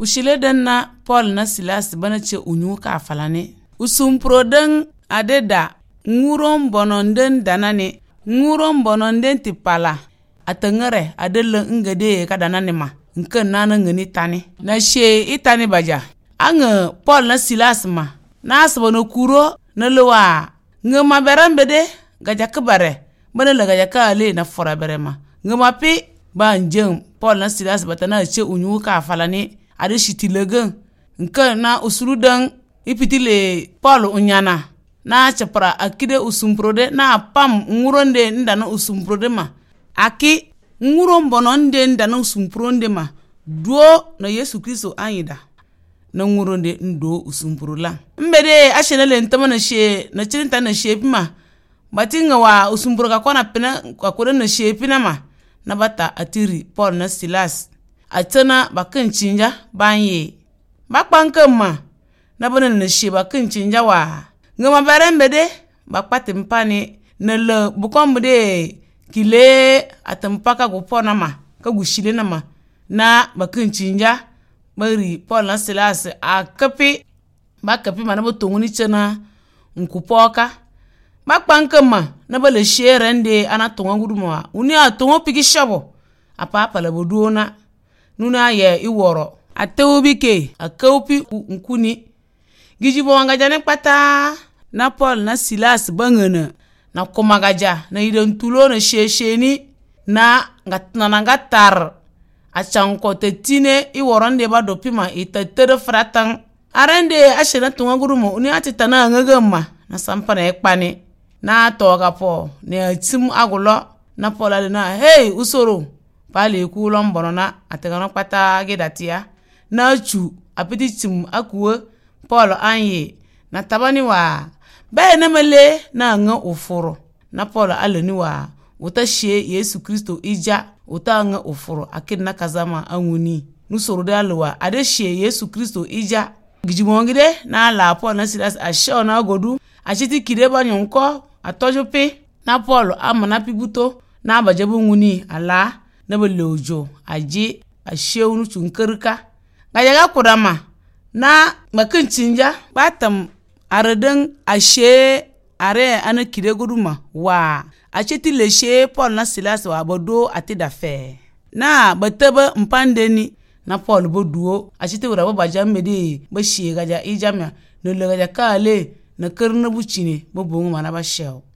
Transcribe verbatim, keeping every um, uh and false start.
pushile den na Paul na Silas bana ce unyu ka falane usumpro den adeda nguron bononden danane nguron bononden tipala atengere adele ngede ka danane ma nken nana ngani tani na she itani baja ange Paul na Silas ma na asbono kuro na lewa ngema berambede gaja kbare bana la gaja ka ale na fora berema ngema pi ba njem Paul na Silas batana ce unyu ka falane ade shitilegan nken na usuludan ipitile Paul unyana na chapra akide usumprode na pam nguronde ndana usumprode ma aki nguron bononde ndana usumpronde ma duo na Yesu Kristo anyida na nguronde ndo usumprola mbede ashenele ntama na she na chirinta na she pima batinga wa usumpro ka kona pena kwa kore na she pina ma na bata atiri Paul na Silas atana bakin chinja banye bakpanka ma na bana na she bakin chinja wa ngama barembede bakpati mpani na le bukombe kile atampaka gupona ma ka gushile na ma na bakin chinja bari Paul na Silas akapi bakapi ma na botonguni chena nkupoka bakpanka ma na bale shere nde ana tonga guduma uni atongo pigi shabo apa apa la boduona nuna ye iworo atewbike akaupi nkuni gijibo ngajane pata na Paul na Silas bangana na komagaja na idon tulo na shesheni na ngatna ngatar achanko tetine iworonde ba dopima itatere fratan arende ashena tunga gurumo uni atitana ngagama na sampana ekpane na toga po ne atim agulo na Paul ale na hey usoro pale kulo mbono na ategano pata gedatia na chu apiti tim akuwe Paul anye na tabani wa be na mele na nga ufuro na Paul ale ni wa utashe Yesu Kristo ija utanga ufuro akin na kazama anguni nusoro de alwa adeshe Yesu Kristo ija gijimongide na la Paul na Silas asho na godu achiti kideba nyonko atojope na Paul amana pibuto na bajabu nguni ala na belojo aje ashewunu chunkerka gajaga kudama na makin chinja batam aradan ashe are ana kide guduma wa acheti leshe Paul na Silas wa bodo atida fe na bataba mpandeni na Paul boduo acheti wura bajamedi ba she gaja ijama no le gaja kale na karna bucine bo bongo mana ba shew